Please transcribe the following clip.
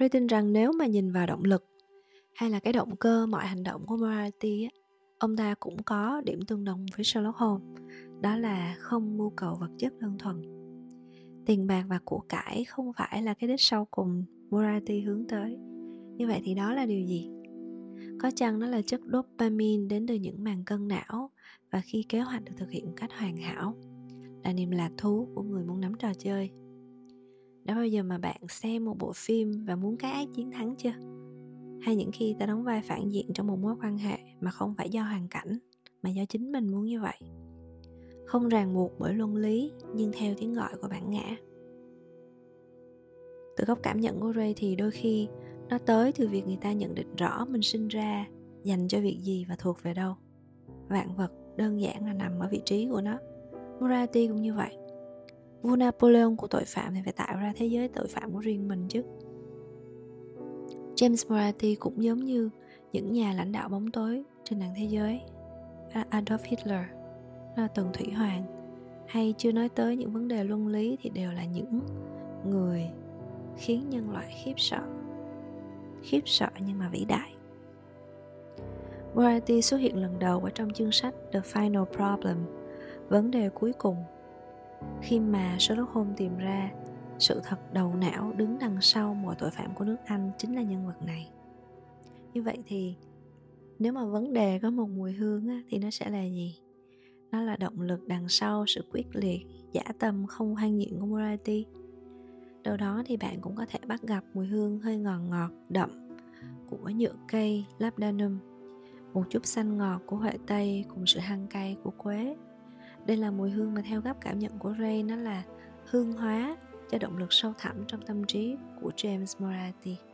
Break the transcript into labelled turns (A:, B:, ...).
A: Ray tin rằng nếu mà nhìn vào động lực hay là cái động cơ mọi hành động của Moriarty á, ông ta cũng có điểm tương đồng với Sherlock Holmes, đó là không mưu cầu vật chất đơn thuần. Tiền bạc và của cải không phải là cái đích sau cùng Moriarty hướng tới. Như vậy thì đó là điều gì? Có chăng nó là chất dopamine đến từ những màng cân não, và khi kế hoạch được thực hiện một cách hoàn hảo, là niềm lạc thú của người muốn nắm trò chơi. Đã bao giờ mà bạn xem một bộ phim và muốn cái ác chiến thắng chưa? Hay những khi ta đóng vai phản diện trong một mối quan hệ mà không phải do hoàn cảnh, mà do chính mình muốn như vậy, không ràng buộc bởi luân lý, nhưng theo tiếng gọi của bản ngã. Từ góc cảm nhận của Ray thì đôi khi nó tới từ việc người ta nhận định rõ mình sinh ra dành cho việc gì và thuộc về đâu. Vạn vật đơn giản là nằm ở vị trí của nó. Moriarty cũng như vậy. Vua Napoleon của tội phạm thì phải tạo ra thế giới tội phạm của riêng mình chứ. James Moriarty cũng giống như những nhà lãnh đạo bóng tối trên toàn thế giới, Adolf Hitler, là Tần Thủy Hoàng, hay chưa nói tới những vấn đề luân lý, thì đều là những người khiến nhân loại khiếp sợ nhưng mà vĩ đại. Moriarty xuất hiện lần đầu ở trong chương sách The Final Problem, vấn đề cuối cùng, khi mà Sherlock Holmes tìm ra sự thật đầu não đứng đằng sau mọi tội phạm của nước Anh chính là nhân vật này. Như vậy thì nếu mà vấn đề có một mùi hương á, thì nó sẽ là gì? Nó là động lực đằng sau sự quyết liệt, dã tâm không hoang nhịn của Moriarty. Đâu đó thì bạn cũng có thể bắt gặp mùi hương hơi ngọt đậm của nhựa cây labdanum, một chút xanh ngọt của huệ tây cùng sự hăng cay của quế. Đây là mùi hương mà theo góc cảm nhận của Ray, nó là hương hóa cho động lực sâu thẳm trong tâm trí của James Moriarty.